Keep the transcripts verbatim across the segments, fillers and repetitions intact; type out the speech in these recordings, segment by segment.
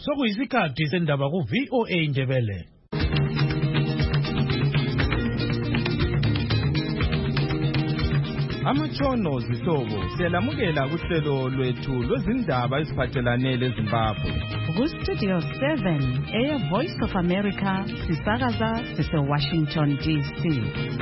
Sokuyisikhathi sendaba ku V O A Indebele. Amatshono zihlobo siyalamukela kuhlelo lwethu lwezindaba eziphathelane leZimbabwe. Ku Studio seven, Air Voice of America, sisakaza sise Washington D C.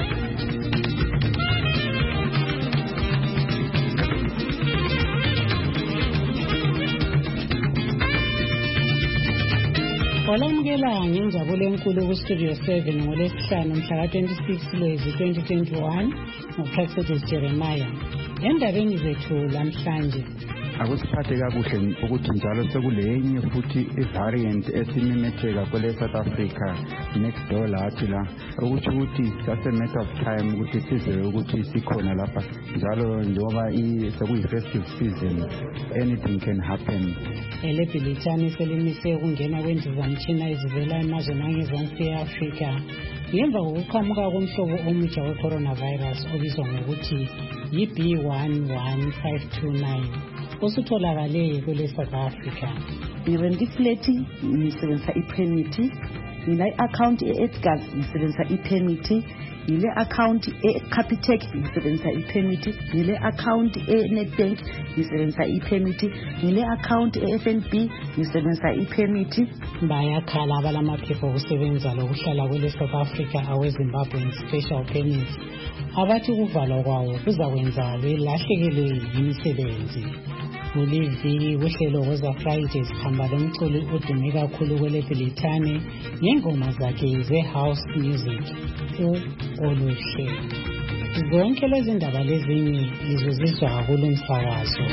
Olamukela ngenjabulo enkulu ku Studio seven ngolesihlanu mhla ka twenty-six Lwezi twenty twenty-one ngoProfessor Jeremiah. Endabeni zethu lamhlanje akusiphathe kakuhle ukuthi njalo sekulenye futhi i-variant esimemetheka kwele South Africa next door lathi la ukuthi ukuthi just a matter of time ukuthi sizwe ukuthi sikhona lapha njalo njengoba sekuyi-festive season anything can happen. ele Bhilitane selimise ukungena kwendizamtshina ezivela emazweni angezansi e-Afrika ngemva kokuqhamuka komhlobo omutsha we-coronavirus obizwa ngokuthi yi-B one one five two nine osutholakale kwele South Africa. Ngirendifleti ngisebenzisa ipermit, ngile account e-Edgar ngisebenzisa ipermit, ngile account e-Capitec ngisebenzisa ipermit, ngile account e-Nedbank ngisebenzisa ipermit, ngile account e-F N B ngisebenzisa ipermit. Bayakhala abalamaphepha okusebenza lokuhlala kwele South Africa awe-Zimbabwean special permit abathi ukuvalwa kwawo kuzakwenza lwelahlekelwe yimisebenzi. Kuliviki kuhlelo Woza Fridays hamba lomculi odume kakhulu kwele Bhilitane ngengoma zakhe ze-house music u-Oluhle. Zonke lezi ndaba lezinye lizozizwa kulo msakazo.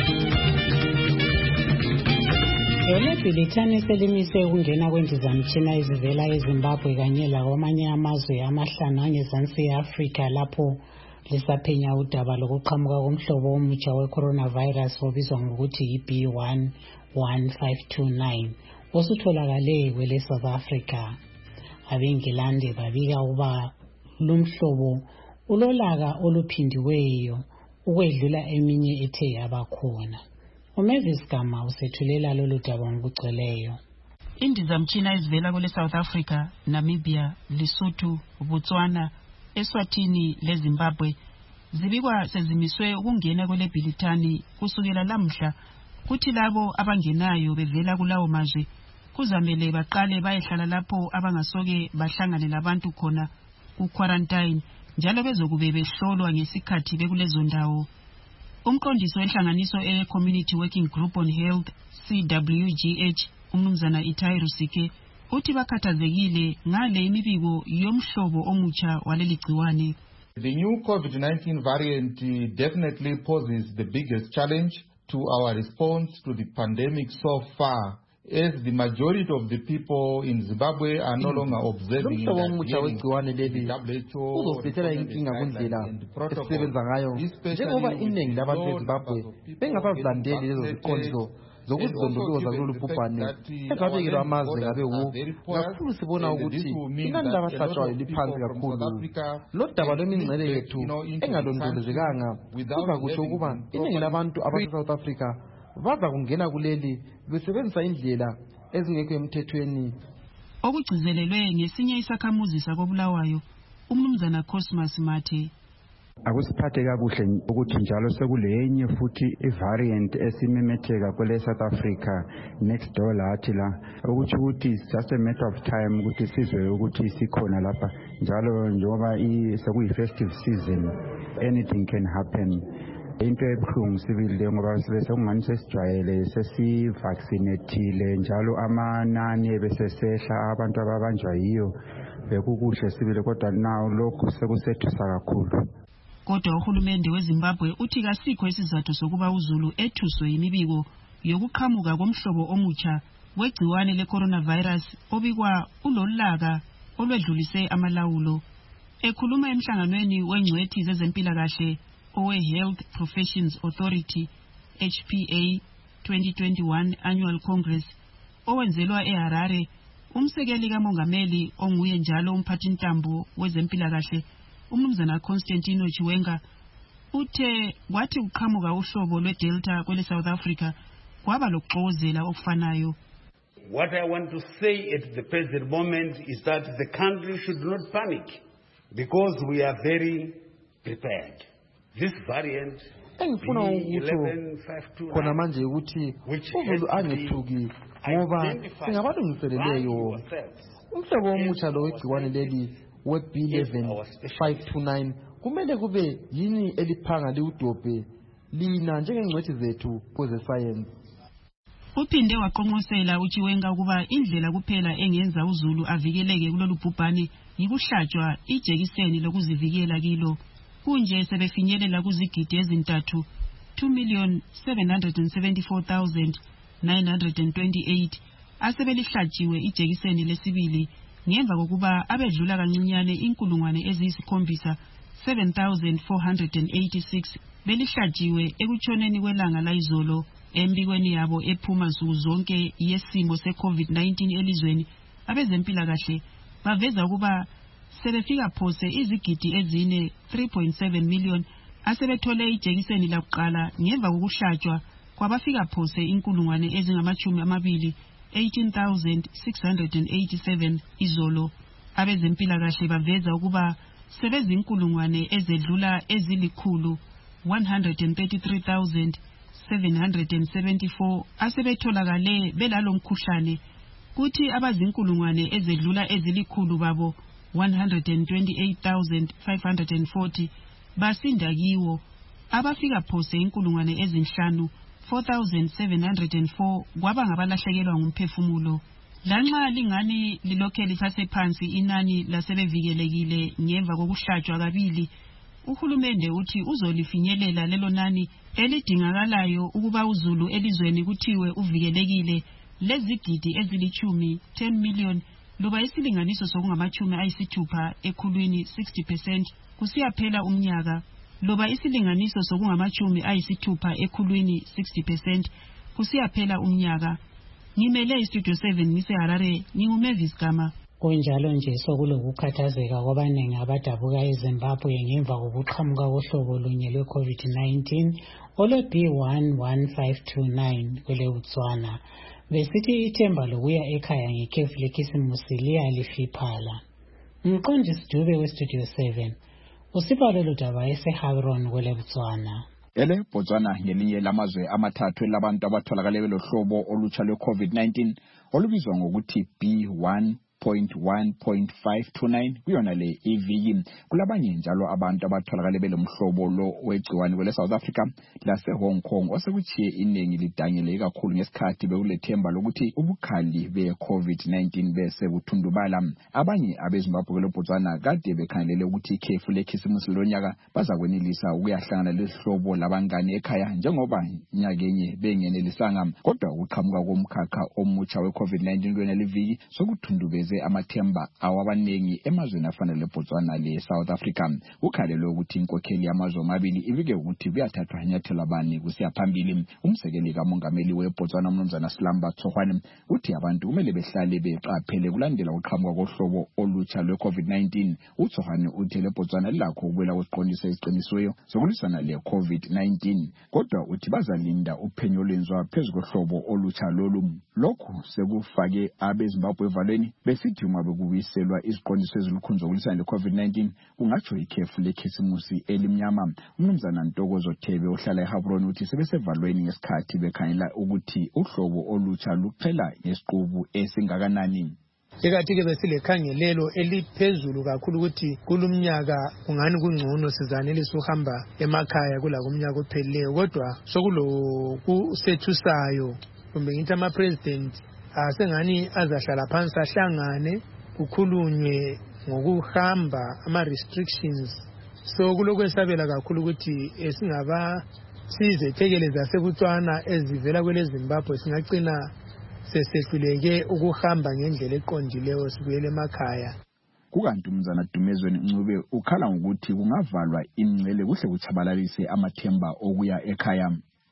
ele Bhilitane selimise ukungena kwendizamtshina ezivela eZimbabwe kanye lakwamanye amazwe amahlanu angezansi e-Afrika lapho lisaphenya udaba lokuqhamuka komhlobo omutsha we-coronavirus obizwa ngokuthi yi-B one one five two nine osutholakale kwele South Africa. Abengilande babika uba lumhlobo ulolaka oluphindiweyo ukwedlula eminye ethe yabakhona. uMavis Gama usethulela lolu daba ngokugcweleyo. Indizamtshina ezivela kwele South Africa, Namibia, Lesotho, Botswana, Eswatini leZimbabwe zibikwa sezimiswe ukungena kwele Bhilitane kusukela lamhla. Kuthi labo abangenayo bevela kulawo mazwe kuzamele baqale bayehlala lapho abangasoke bahlangane labantu khona ku quarantine njalo bezokube behlolwa ngesikhathi bekulezo ndawo. Umqondisi wenhlanganiso e-Community Working Group on Health C W G H umnumzana Itai Rusike uthi bakhathazekile ngale imibiko yomhlobo omutsha waleli gciwane. The new COVID nineteen variant definitely poses the biggest challenge to our response to the pandemic so far, as the majority of the people in Zimbabwe are no longer observing that the W H O uzosibethela inkinga kundlela esisebenza ngayo njengoba iningi labantu eZimbabwe bengasazilandeli lezo ziqondiso zokuzilondoloza kulolu bhubhane ezabekelwa amazwe ngabe wu kakhulu sibona ukuthi inani labahlatshwayo liphansi kakhulu. Lo daba lwemingcele yethu engalondolozekanga kuza kusho ukuba iningi labantu abase-South Africa baza kungena kuleli besebenzisa indlela ezingekho emthethweni. Okugcizelelwe ngesinye isakhamuzi sakobulawayo umnumzana Cosmas Mathe. Akusiphathe kakuhle ukuthi njalo sekulenye futhi i-variant esimemetheka kwele South Africa next door lathi la ukuthi ukuthi just a matter of time ukuthi sizwe ukuthi sikhona lapha njalo njengoba sekuyi-festive season anything can happen. Into ebuhlungu sibili ngoba sekungani sesijwayele sesivaccinatile njalo amanani besesehla abantu ababanjwa yiyo bekukuhle sibili kodwa nawo lokhu sekusethusa kakhulu. Kodwa uhulumende weZimbabwe uthi kasikho isizathu sokuba uZulu ethuswe imibiko yokuqhamuka komhlobo omutsha wegciwane le-coronavirus obikwa ulolaka olwedlulise amalawulo. Ekhuluma emhlanganweni wengcwethi zezempilakahle owe-Health Professions Authority H P A twenty twenty-one Annual Congress owenzelwa eHarare, umsekeli kamongameli onguye njalo umphathintambo wezempilakahle umnumzana Constantino Chiwenga uthe wathi uqhamuka uhlobo lwe-Delta kwele South Africa kwaba lokuxozela okufanayo. what I want to say at the present moment is that the country should not panic because we are very prepared. This variant engifuna ukutsho khona manje ukuthi uZulu angethuki ngoba singabalungiseleleyo umhlobo omutsha lo wegciwane leli we-B eleven five two nine kumele kube yini eliphanga liwudobhe lina njengengcwethi zethu kwezesayensi. Uphinde waqonqosela uChiwenga ukuba indlela kuphela engenza uZulu avikeleke kulolu bhubhane yikuhlatshwa ijekiseni lokuzivikela kilo. Kunje sebefinyelela kuzigidi ezintathu two million seven hundred seventy-four thousand nine hundred twenty-eight asebelihlatshiwe ijekiseni lesibili ngemva kokuba abedlula kancinyane inkulungwane eziyisikhombisa seven thousand four hundred eighty-six belihlatshiwe ekutshoneni kwelanga layizolo embikweni yabo ephuma nsuku zonke yesimo se-COVID nineteen elizweni. Abezempilakahle baveza ukuba sebefika phose izigidi ezine three point seven million asebethole ijekiseni lakuqala ngemva kokuhlatshwa kwabafika phose inkulungwane ezingamachumi amabili eighteen thousand six hundred eighty-seven izolo. Abezempilakahle baveza ukuba sebezinkulungwane ezedlula ezilikhulu one hundred thirty-three thousand seven hundred seventy-four asebetholakale belalo mkhuhlane, kuthi abazinkulungwane ezedlula ezilikhulu babo one hundred twenty-eight thousand five hundred forty basinda kiwo. Abafika phose inkulungwane ezinhlanu four thousand seven hundred four kwaba ngabalahlekelwa ngumphefumulo. Lanxa lingani lilokhe lisase phansi inani lasebevikelekile ngemva kokuhlatshwa kabili, uhulumende uthi uzolifinyelela lelo nani elidingakalayo ukuba uZulu elizweni kuthiwe uvikelekile lezigidi ezilichumi ten million loba isilinganiso sokungamachumi ayisithupha ekhulwini sixty percent kusiyaphela umnyaka, loba isilinganiso sokungamachumi ayisithupha ekhulwini sixty percent kusiyaphela umnyaka. Ngimele istudio seven ngiseHarare, nginguMavis Gama. Kunjalo nje sokulokukhathazeka kwabanengi abadabuka eZimbabwe ngemva kokuqhamuka kohlobo lunye lwe-COVID nineteen ole B one one five two nine kwele Botswana. Besithi ithemba lokuya ekhaya ngekhefu lekhisimusi liyalifiphala. Umqondisi Dube westudio seven usipha lolu daba eseHabron kwele Botswana. Ele Botswana ngelinye lamazwe amathathu elabantu abatholakale belohlobo olutsha lwe-COVID nineteen olubizwa ngokuthi B one point one point five two nine kuyona le iviki. Kulabanye njalo abantu abatholakale belomhlobo lo wegciwane kwele South Africa lase Hong Kong osekuchiye inengi lidangele kakhulu ngesikhathi bekulethemba lokuthi ubukhali be-COVID nineteen bese buthundubala. Abanye abeZimbabwe leBotswana kade bekhangelele ukuthi ikhefu lekhisimusi lonyaka bazakwenelisa ukuyahlangana lehlobo labangane ekhaya njengoba nyakenye bengenelisanga, kodwa ukuqhamuka komkhakha omutsha we-COVID nineteen kuyona liviki sokuthundubeza amathemba awabanengi emazweni afana leBotswana le South Africa. Ukhalelwe ukuthi inkokheli yamazwe amabili ivike ukuthi kuyathathwa inyathelo bani kusiya phambili. Umsekeli kamongameli weBotswana uMnumzana Slamba Tsohwane uthi abantu kumele behlale beqaphele kulandela uqhamuka kohlobo olutsha lwe-COVID nineteen. uTsohwane uthi leBotswana lakho ukubuela kwesiqondisa esiqinisiweyo sokulisana le-COVID nineteen, kodwa uthi bazalinda uphenyo olwenziwa phezu kohlobo olutsha lolu. Lokhu sekufake abeZimbabwe evalweni besithi uma bekubiselwa isiqondiso ezilukhunzo zokulisana le-COVID nineteen kungatsho ikhefu lekhisimusi elimnyama. Umnumzana Ntokozo Thebe ohlala eHabron uthi sebesevalweni ngesikhathi bekhangela ukuthi uhlobo olutsha luphela ngesiqubu esingakanani. Ekathi-ke besilekhangelelo eliphezulu kakhulu ukuthi kulumnyaka kungani kungcono sizanelisa uhamba emakhaya kula kumnyaka ophelileyo, kodwa sokulokusethusayo kumbe ngithi ama-president asengani azahlala phansi ahlangane kukhulunywe ngokuhamba ama-restrictions. So kulokwesabela kakhulu ukuthi singaba sizethekele zaseBotswana ezivela kwele Zimbabwe singagcina sesehluleke ukuhamba ngendlela eqondileyo sibuyele emakhaya. Kukanti umnumzana Dumezweni Ncube ukhala ngokuthi kungavalwa ingcele kuhle kuchabalalise amathemba okuya ekhaya.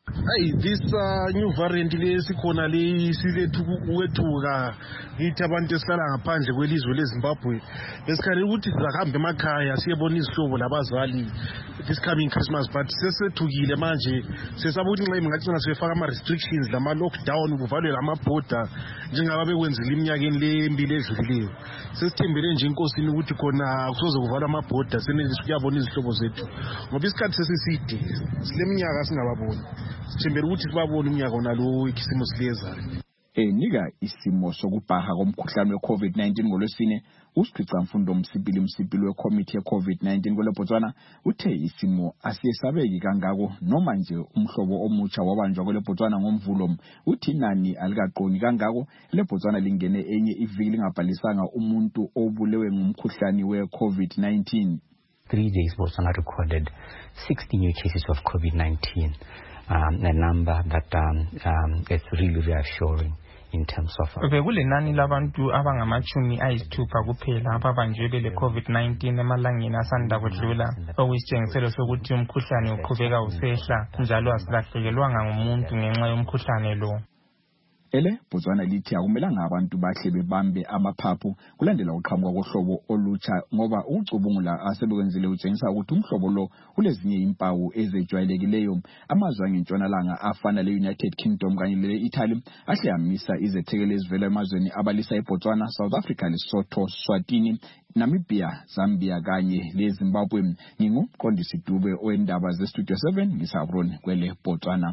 Hey, this uh, new variant lesikhona lesilethu kwethuka ngithi abantu esihlala ngaphandle kwelizwe leZimbabwe besikhale ukuthi sizahambe emakhaya siyebona izihlobo labazali this coming Christmas, but sesethukile manje sesaba ukuthi nxa ingacina sefaka ama restrictions lama lockdown kuvalwe lamabhoda njengaba bekwenzile iminyakeni lembili edlulileyo. Sesithembele nje inkosini ukuthi khona akusoze kuvalwa amabhoda senelise ukuyabona izihlobo zethu ngoba isikhathi sesiside sileminyaka singababoni. Sithembele ukuthi sibabone umnyaka onalo ikisimo silezayo. Enika isimo sokubhaha komkhuhlane we-COVID nineteen ngolwesine uSikhwica Mfundo Msipili Msipili weCommittee ye-COVID nineteen kwele Botswana uthe isimo asiyesabeki kangako noma nje umhlobo omutsha wabanjwa kwele Botswana ngomvulo uthi nani alikaqoni kangako le Botswana lingene enye iviki lingabhalisanga umuntu obulewe ngumkhuhlane we-COVID nineteen. Three days Botswana recorded sixty new cases of COVID nineteen, um, a number that um, um, is really reassuring in terms of uh, bekulenani labantu abangamachumi ayisithupha kuphela ababanjwe bele COVID nineteen emalangeni asanda kwedlula okuyisitshengiselo sokuthi umkhuhlane uqhubeka usehla njalo asilahlekelwanga ngumuntu ngenxa yomkhuhlane lo. Ele Botswana lithi akumelanga abantu bahle bebambe amaphaphu kulandela uqhamuka kohlobo olutsha ngoba ucubungula asebekwenzile utshengisa ukuthi umhlobo lo ulezinye impawu ezejwayelekileyo. Amazwe angentshonalanga afana le-United Kingdom kanye le-Italy ahleyamisa izethekeli ezivela emazweni abalisa eBotswana, South Africa, Lesotho, Swatini, Namibia, Zambia kanye leZimbabwe. Ngingumqondisi Dube owendaba ze-Studio seven ngisabron kwele Botswana.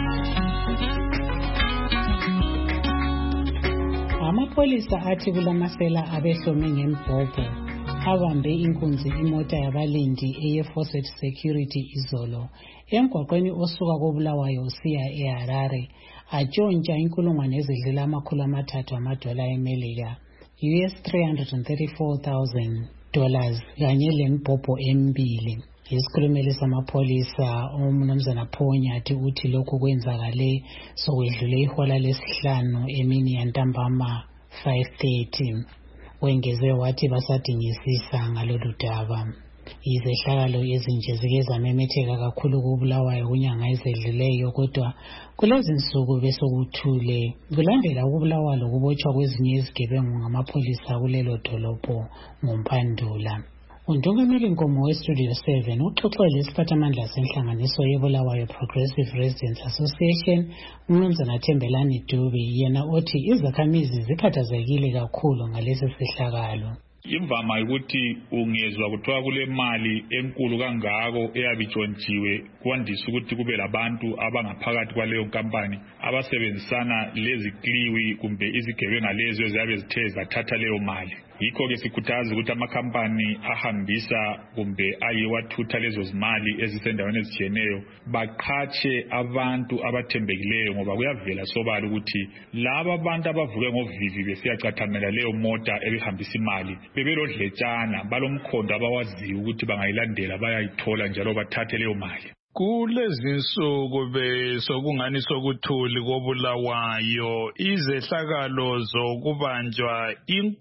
Amapholisa athi kulamasela abehlome ngembhobho abambe inkunzi imota yabalindi eye-Forced Security izolo emgwaqweni osuka koBulawayo usiya eHarare atshontsha inkulungwane ezidlula amakhulu amathathu amadola eMelika U S three hundred thirty-four thousand dollars kanye lembhobho embili. Isikhulumeli samapholisa uMnumzana Phonyathi uthi lokhu kwenzakale sokwedlule ihola lesihlanu emini yantambama five thirty. Wengeze wathi basadingisisa ngalolu daba. Izehlakalo ezinje zike zamemetheka kakhulu kuBulawayo kunyanga ezedluleyo kodwa kulezi nsuku besokuthule kulandela ukubulawa lokubotshwa kwezinye izigebengu ngamapholisa kulelo dolobho ngoMpandula. Undungameli Nkomo we-Studio seven uxoxele isiphathamandla senhlanganiso yeBulawayo Progressive Residents Association uMnumzana Thembelani Dube yena othi izakhamizi zikhathazekile kakhulu ngalesi sehlakalo. Imvama ukuthi ungezwa kuthiwa kule mali enkulu kangako eyabitshontshiwe kwandisa ukuthi kube labantu abangaphakathi kwaleyo nkampani abasebenzisana lezi kliwi kumbe izigebenga lezo eziyabe zithe zathatha leyo mali. Yikho ke sikhuthaza ukuthi amakhampani ahambisa kumbe ayiwathutha lezo zimali ezisendaweni ezitshiyeneyo baqhatshe abantu abathembekileyo ngoba kuyavela sobala ukuthi laba abantu abavuke ngovivi besiyacathamela leyo mota ebihambisa imali bebelodletshana balomkhondo abawaziyo ukuthi bangayilandela bayayithola njalo bathathe leyo mali. Kulezi nsuku besokungani sokuthuli koBulawayo izehlakalo zokubanjwa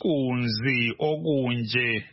inkunzi okunje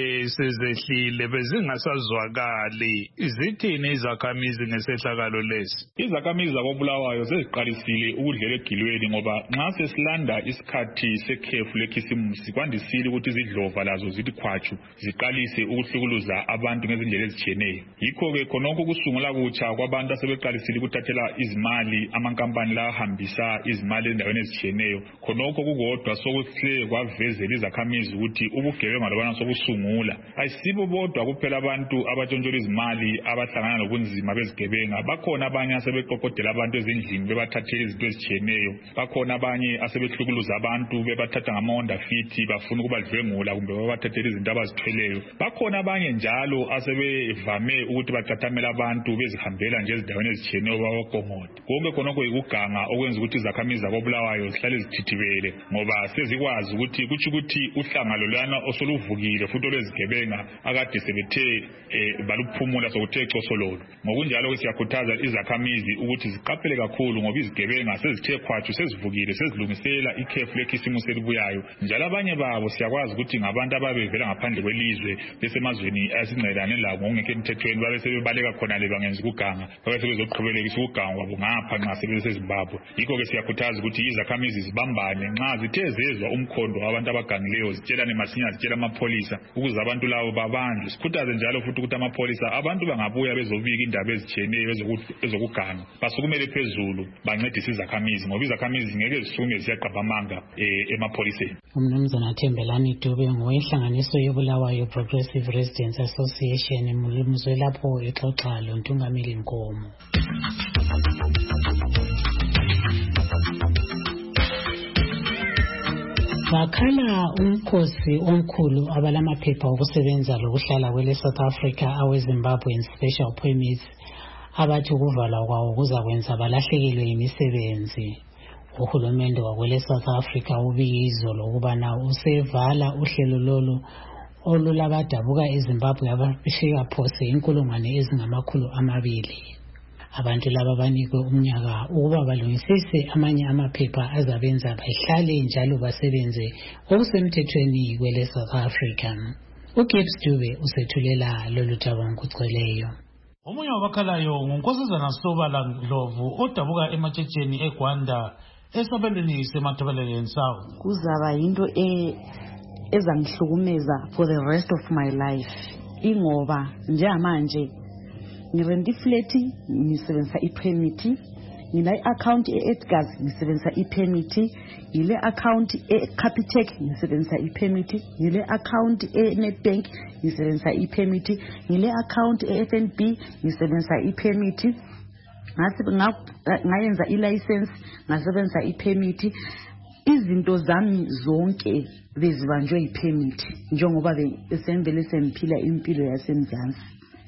besezehlile bezingasazwakali. Izithini izakhamizi ngesehlakalo lesi? Izakhamizi zakoBulawayo seziqalisile ukudlela egilweni ngoba nxa sesilanda isikhathi sekhefu lekhisimusi kwandisile ukuthi izidlova lazo zithi khwatshu ziqalise ukuhlukuluza abantu ngezindlela ezitshiyeneyo. Yikho ke khonokho kusungula kutsha kwabantu asebeqalisile ukuthathela izimali amankampani la ahambisa izimali endaweni ezitshiyeneyo. Khonokho kukodwa sokuhle kwavezela izakhamizi ukuthi ubugebenga lobana sobusungula ayisibo bodwa kuphela abantu abatshontshola izimali abahlangana nobunzima bezigebenga. Bakhona abanye asebeqoqodela abantu ezindlini bebathathela izinto ezitshiyeneyo. Bakhona abanye asebehlukuluza abantu bebathatha ngama-Honda Fit bafuna ukubadlwengula kumbe babathathela izinto abazithweleyo. Bakhona abanye njalo asebevame ukuthi bacathamela abantu bezihambela nje ezindaweni ezitshiyeneyo babagongoda. Konke khonokho yikuganga okwenza ukuthi izakhamizi zakoBulawayo zihlale zithithibele ngoba sezikwazi ukuthi kuthi ukuthi uhlangalo lwana osoluvukile futhi olwezigebenga akade sebethe baluphumula sokuthe cosololo. Ngokunjalo siyakhuthaza izakhamizi ukuthi ziqaphele kakhulu ngoba izigebenga sezithe khwatshu sezivukile sezilungisela ikhefu lekhisimusi elibuyayo. Njalo abanye babo siyakwazi ukuthi ngabantu ababevela ngaphandle kwelizwe besemazweni asingcelane labo ngokungekho emthethweni babe sebebaleka khona le governance kuganga bese bezoqhubelekisa ukuganga kwabo ngapha nxa sebeseZimbabwe. Yikho ke siyakhuthaza ukuthi izakhamizi zibambane nxa zithe zezwa umkhondo wabantu abagangileyo zitshelane masinya zitshela amapholisa ukuze abantu labo babanjwe. Sikhuthaze njalo futhi ukuthi amapholisa abantu bangabuya bezobika indaba ezitshiyeneyo ezokuganga basukumele phezulu bancedise izakhamizi ngoba izakhamizi ngeke zisume ziyaqapha amanga emapholiseni. Umnumzana Thembelani Dube ngowenhlanganiso yobulawayo Progressive Residents Association mulumzwe lapho exoxa lo Ntungamili Nkomo. Bakhala umkhosi omkhulu abalamaphepha okusebenza lokuhlala kwele South Africa aweZimbabwean special permits abathi ukuvalwa kwawo kuzakwenza balahlekelwe imisebenzi. Uhulumende wakwele South Africa ubizo lokubana usevala uhlelo lolu olulabadabuka eZimbabwe abashika phose inkulungwane ezingamakhulu amabili. Abantu laba banikwe umnyaka ukuba balungisise amanye amaphepha azabenza bahlale njalo basebenze okusemthethweni kwele South Africa. uGibbs Dube usethulela lolu daba ngokugcweleyo. Omunye wabakhalayo ngunkosazana Sobala Ndlovu odabuka ematshitsheni eGwanda esabelweni seMatabeleland South. Kuzaba into e ezangihlukumeza for the rest of my life. Ingoba njengamanje ngirenti flat ngisebenzisa ipermit, ngina iaccount eEdgars ngisebenzisa ipermit, ngile account eCapitec ngisebenzisa ipermit, ngile account eNetbank ngisebenzisa ipermit, ngile account eF N B ngisebenzisa ipermit. Ngase ngayenza ilicense ngasebenzisa ipermit. Izinto zami zonke bezibanjwe ipermit njengoba besembele semphila impilo yasemzansi.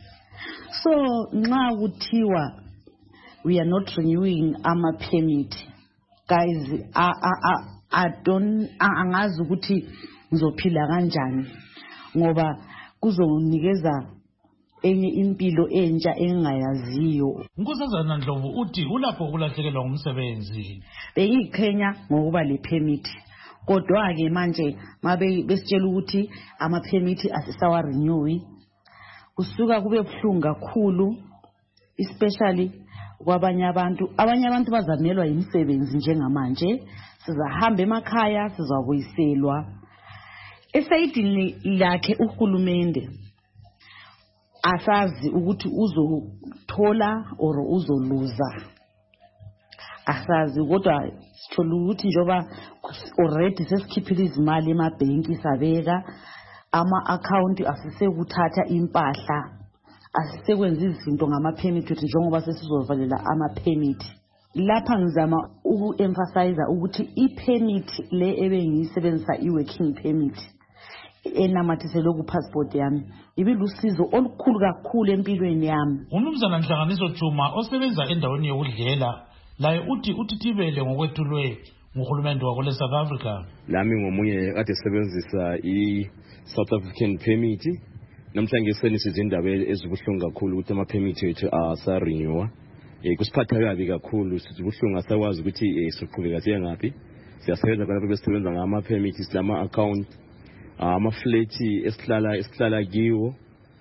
So nxa kuthiwa we are not renewing ama permit, guys, I I I don't angazi ukuthi ngizophila kanjani ngoba kuzonikeza enye impilo entsha engayaziyo. Nkosazana Ndlovu uthi ulapho ukulahlekelwa ngumsebenzi. Bengikhenya ngokuba le permit. Kodwa ke manje mabe besitshela ukuthi ama permit asisawa renew. Kusuka kube buhlungu kakhulu, especially kwabanye abantu. Abanye abantu bazamelwa imisebenzi njengamanje. Sizahamba emakhaya sizabuyiselwa. Esayidini lakhe uhulumende asazi ukuthi uzothola or uzoluza. Asazi kodwa sithola ukuthi njoba already sesikhiphile izimali emabhenki sabeka ama account asisekuthatha impahla asisekwenza izinto ngama permit njengoba sesizovalela ama permit. Lapha ngizama ukuemphasize ukuthi ipermit le ebengiyisebenzisa iworking permit enamathiselwe ku passport yami ibilusizo olukhulu kakhulu empilweni yami. Umnumzana Nhlanganiso Juma osebenza endaweni yokudlela laye uthi uthithibele ngokwethulwe nguhulumende wakole South Africa. Lami ngomunye kade sebenzisa i South African permit. Namhlanje senisize indaba ezibuhlungu kakhulu ukuthi ama permit ethu asa renew. Eh kusiphatha kabi kakhulu sizibuhlungu asakwazi ukuthi siqhubeka siye ngaphi. Siyasebenza lapho besebenza ngama permit silama account ama flat esihlala esihlala kiwo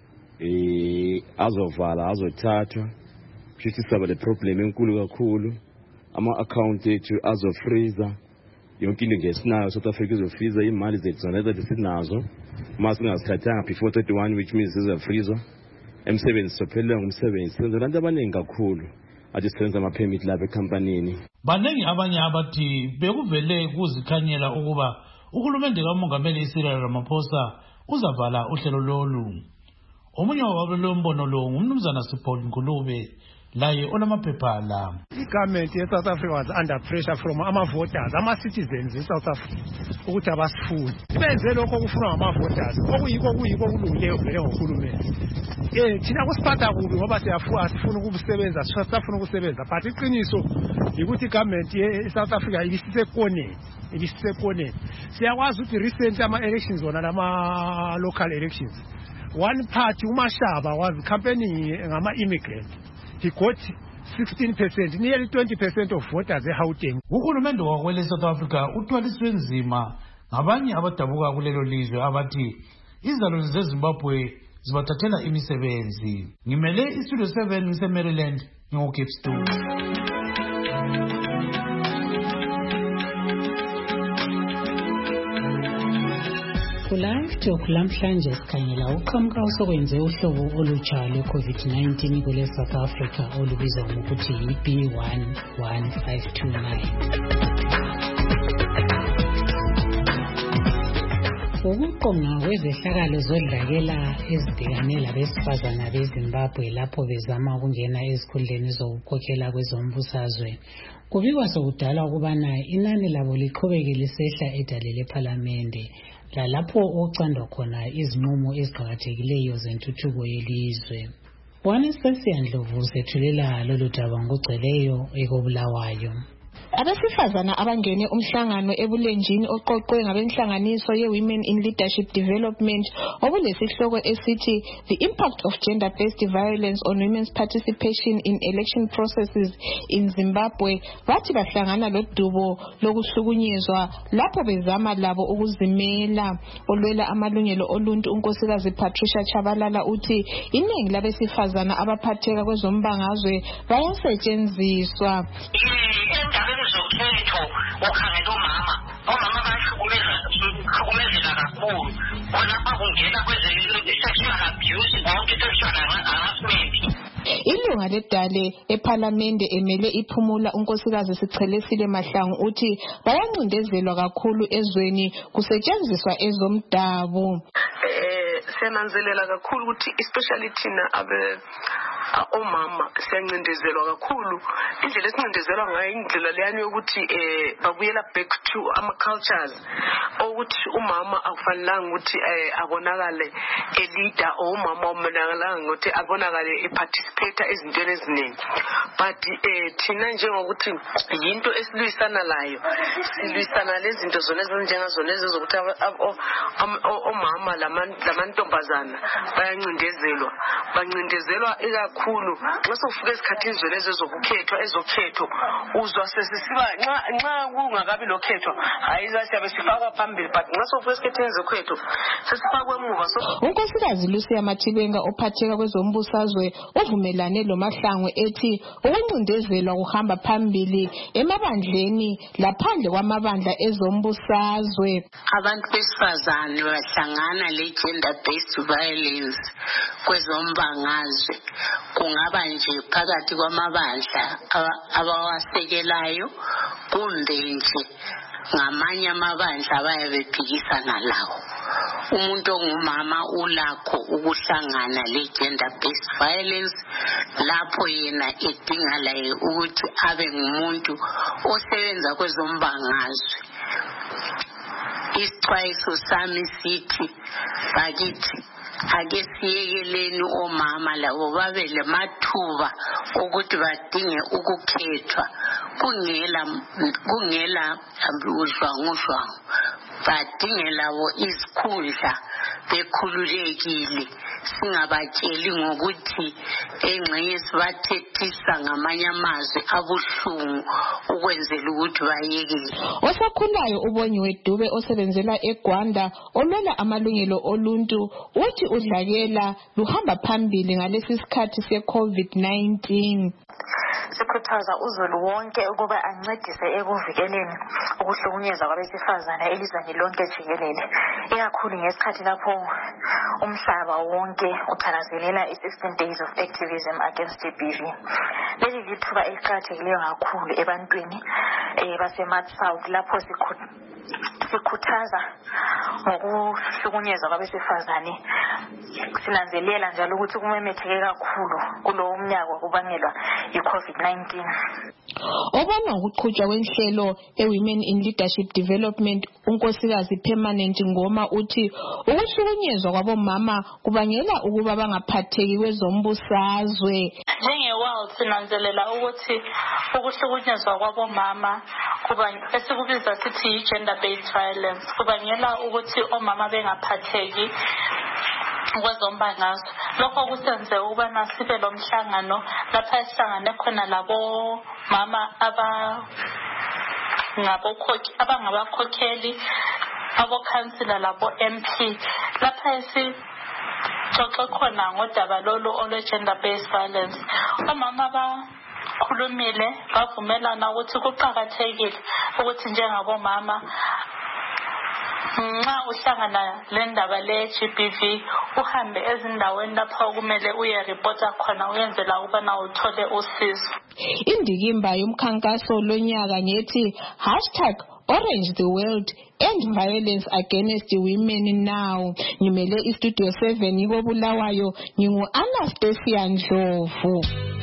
eh azovala azothathwa. Futhi saba le problem enkulu kakhulu. Ama account ethu azo freezer. Yonke into ngesinayo South Africa izofreezer imali zethu zona lezi sinazo. Mase singasithathanga before thirty-one which means izo freezer. Emsebenzi sophelela ngumsebenzi. Senza abantu abaningi kakhulu. Athi senza ama permit lapha ecompanyini. Banengi abanye abathi bekuvele kuzikhanyela ukuba uhulumende kaMongameli Cyril Ramaphosa uzavala uhlelo lolu. Omunye wabelombono lo ngumnumzana Sipho Ngulube laye olamaphepha la. The government in South Africa was under pressure from ama voters, ama citizens in South Africa ukuthi abasifuni. Benze lokho kufunwa ngama voters. Okuyiko kuyiko kulungileyo vele ngohulumende. Eh thina kusiphatha kubi ngoba siyafuwa asifuna ukusebenza, sifuna ukusebenza. But iqiniso ukuthi government ye South Africa ibisisekoneni, ibisisekoneni. Siyakwazi ukuthi recent ama elections wona lama local elections. One party uMashaba was campaigning ngama immigrant. He got sixteen percent, nearly twenty percent of voters eGauteng. Uhulumende wakwele South Africa uthwaliswe nzima ngabanye abadabuka kulelo lizwe abathi izalo zeZimbabwe zibathathela imisebenzi. Ngimele iStudio seven ngise-Maryland, ngingu-Gibbs two. Kulive Talk lamhlanje sikhangela uqhamuka osokwenze uhlobo olutsha lwe-COVID nineteen kule South Africa olubizwa ngokuthi yi-B one one five two nine. Ukuqonga kwezehlakalo zodlakela ezibhekane labesifazana beZimbabwe lapho bezama ukungena ezikhundleni zokukhokhela kwezombusazwe kubikwa sokudala ukubana inani labo liqhubeke lisehla edale lephalamende lalapho okucandwa khona izinqumo eziqakathekileyo zentuthuko yelizwe. Wanesesiya Ndlovu sethulela lolu daba ngokugcweleyo ekobulawayo. Abesifazana abangene umhlangano ebulenjini oqoqwe ngabenhlanganiso ye-Women in Leadership Development obulesihloko esithi The Impact of Gender-Based Violence on Women's Participation in Election Processes in Zimbabwe bathi bahlangana lodubo lokuhlukunyezwa lapho bezama labo ukuzimela. Olwela amalungelo oluntu unkosikazi Patricia Chabalala uthi iningi labesifazana abaphatheka kwezombangazwe bayasetshenziswa. Zokhetho ukhangela umama omama bayahlukumezeka kakhulu khonapha kungena kweze-sexual abuse konke sexual harassment. Ilunga ledale ephalamende emele iphumula unkosikazi Sichelesile Mahlangu uthi bayancindezelwa kakhulu ezweni kusetshenziswa ezomdabu. Eh siyananzelela kakhulu ukuthi especially thina abe omama siyancindezelwa kakhulu indlela esincindezelwa ngayo indlela leyani yokuthi eh babuyela back to ama cultures ukuthi umama akufanelanga ukuthi eh abonakale a leader or umama omenakalanga ukuthi abonakale e participate ezintweni eziningi but eh thina njengokuthi yinto esilwisana layo silwisana lezi zinto zona ezinjengazona ezokuthi omama lamantombazana bayancindezelwa bancindezelwa kakhulu nxa sofika esikhathini zolezi ezokukhethwa ezokhetho uzwa sesisiba nxa nxa kungakabi lokhetho hayiza siyabe sifakwa phambili but nxa sofika esikhathini ezokhetho sesifakwe emuva. Unkosikazi Lucia Mathibenga ophatheka kwezombusazwe uvumelane loMahlangu ethi ukuncindezelwa kuhamba phambili emabandleni laphandle kwamabandla ezombusazwe. Abantu besifazane bahlangana le gender based violence kwezombangazwe kungaba nje phakathi kwamabandla abawasekelayo kumbe nje ngamanye amabandla abayabephikisana lawo. Umuntu ongumama ulakho ukuhlangana le gender based violence lapho yena edinga laye ukuthi abe ngumuntu osebenza kwezombangazwe. Isixwayiso sami sithi bakithi ake siyekeleni omama labo babe lemathuba ukuthi badinge ukukhethwa kungela kungela udlwangudlwangu badinge labo isikhundla bekhululekile singabatsheli ngokuthi engxenye sibathethisa ngamanye amazwi abuhlungu ukwenzela ukuthi bayekele. Osakhulayo uBonyiwe Dube osebenzela eGwanda olwela amalungelo oluntu uthi udlakela luhamba phambili ngalesi sikhathi se-COVID nineteen. Sikhuthaza uzulu wonke ukuba ancedise ekuvikeleni ukuhlukunyezwa kwabesifazana elizweni lonke jikelele ikakhulu ngesikhathi lapho umhlaba wonke uthakazelela i-sixteen days of activism against G B V. Leli lithuba eliqakathekileyo kakhulu ebantwini basemaSouth lapho sikhuthaza ngokuhlukunyezwa kwabesifazane sinanzelela njalo ukuthi kumemetheke kakhulu kulowo mnyaka kubangelwa yi-COVID nineteen. Obona ukuqhutshwa kwenhlelo e-Women in Leadership Development unkosikazi Permanent Ngoma uthi ukuhlukunyezwa kwabomama kubangela ukuba bangaphatheki kwezombusazwe. Njenge-world sinanzelela ukuthi ukuhlukunyezwa kwabomama esikubiza sithi yi-gender based violence kubangela ukuthi omama bengaphatheki kwezombangazwe. Lokho kusenze ukubana sibe lomhlangano lapha esihlangane khona labo mama aba ngabokhokhi abangabakhokheli abokhansila labo M P lapha esi sixoxe khona ngodaba lolu olwe-gender based violence. Omama bakhulumile bavumelana ukuthi kuqakathekile ukuthi njengabomama nxa uhlangana le ndaba le-G B V uhambe ezindaweni lapho okumele uyeripota khona uyenzela ukubana uthole usizo. Indikimba yomkhankaso lonyaka ngethi hashtag Orange the World End Violence Against Women Now. Ngimele istudio seven yiko Bulawayo, ngingu Anastasia Ndlovu.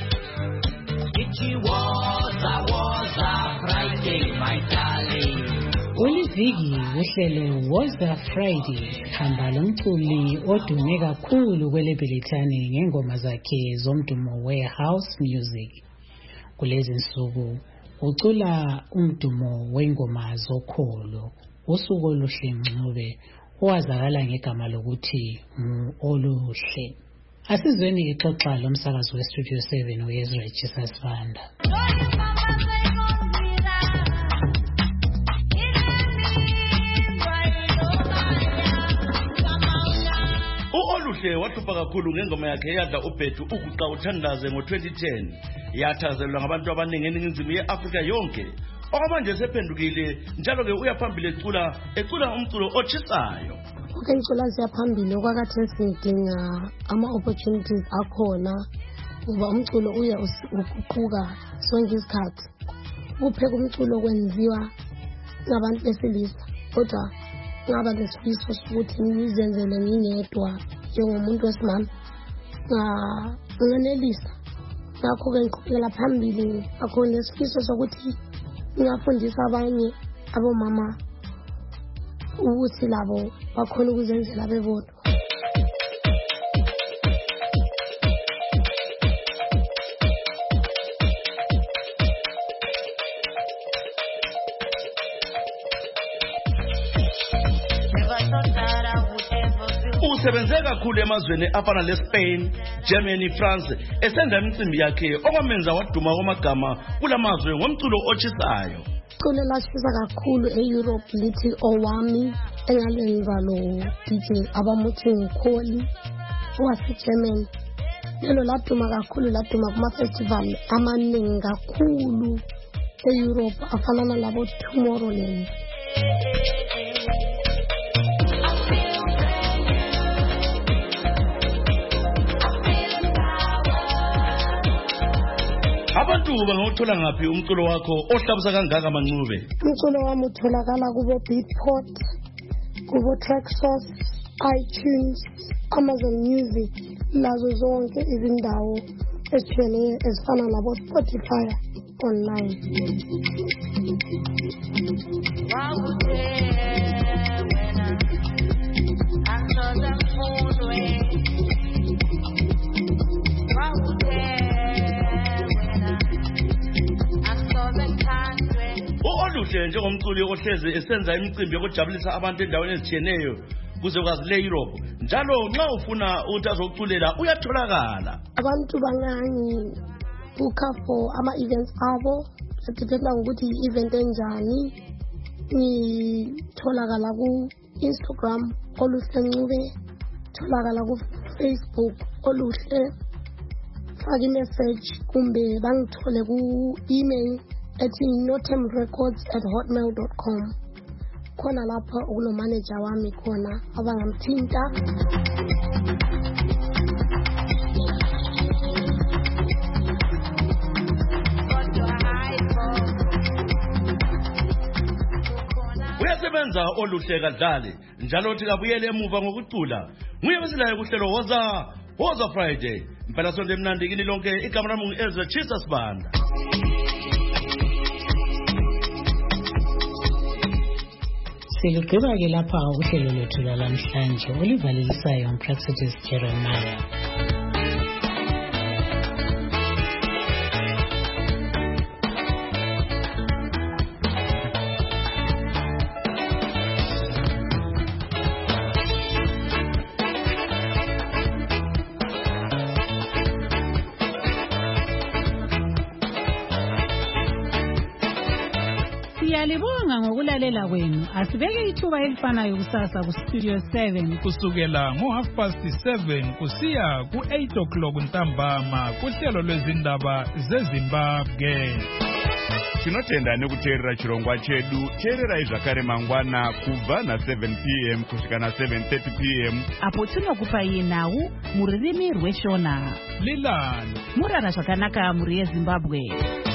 Uliviki uhlelo Woza Friday hamba lomculi odume kakhulu kwele Britani ngengoma zakhe zomdumo we-house music. Kulezi nsuku ucula umdumo wengoma zokholo usuku oluhle Ncube owazakala ngegama lokuthi Oluhle. Asizweni ixoxa lomsakazi westudio seven uEzra Jesus Vanda. Oluhle wahlupha kakhulu ngengoma yakhe yadla ubhedu ukuqa uthandaze ngo twenty ten yathazelwa ngabantu abaningi eningizimu ye-Afrika yonke. Okwamanje sephendukile njalo ke uyaphambili ecula ecula umculo otshisayo. Ukengicula siyaphambili okwakathe sidinga ama opportunities akhona ngoba umculo uya uguquka sonke isikhathi. Kupheka umculo kwenziwa ngabantu besilisa kodwa ngaba lesifiso sokuthi ngizenzele ngingedwa njengomuntu wesimama nganelisa. Ngakho-ke ngiqhubekela phambili akhona lesifiso sokuthi ngingafundisa abanye abomama ukuthi labo bakhona ukuzenzela bebodwa. Usebenze kakhulu emazweni afana le-Spain, Germany, France esenza imicimbi yakhe okwamenza waduma kwamagama kulamazwe ngomculo otshisayo. Culo lashisa kakhulu e-Europe lithi Owami engalenza lo D J abamuthi nguKholi wase-Germany. Lelo laduma kakhulu laduma kuma-festival amaningi kakhulu e-Europe afana nalabo Tomorrowland. Abantu bangawuthola ngaphi umculo wakho ohlabusa kangaka Mancube? Umculo wami utholakala kubo Beatport, kubo Traxsource, iTunes, Amazon Music, lazo zonke izindawo ezitshiyeneyo ezifana nabo Spotify online. Oluhle njengomculi ohlezi esenza imicimbi yokujabulisa abantu endaweni ezitshiyeneyo kuze kwazi le-Europe njalo nxa ufuna ukuthi azokuculela uyatholakala. Abantu bangangibuka for ama-events abo sedipenda ngokuthi i-event enjani. Ngitholakala ku-Instagram Oluhle Ncube, tholakala ku-Facebook Oluhle, faka i-message kumbe bangithole ku-email ethi notemrecords at hotmail dot com. Khona lapha okunomanager wami khona abangamthinta. Uyasebenza Oluhle kadlali njalo uthi kabuyele emuva ngokucula. Nguye besilayo kuhlelo Woza Woza Friday. Impela sonke emnandi kini lonke igama lami ngu-Ezra Jesus Banda. Silugqiba ke lapha uhlelo lwethu lwalamhlanje olivalisayo uMpraxedes Jeremiah. Siyalibonga ngokulalela kwenu. Asibeke ithuba elifanayo kusasa ku Studio seven kusukela ngo half past seven kusiya ku eight o'clock ntambama kuhlelo lwezindaba zeZimbabwe. Tinotenda nekuteerera chirongwa chedu. Teererai zvakare mangwana kubva na seven p m kusvika na seven thirty p m apo tinokupai nhau mururimi rweshona. Lilani murara zvakanaka muri yeZimbabwe.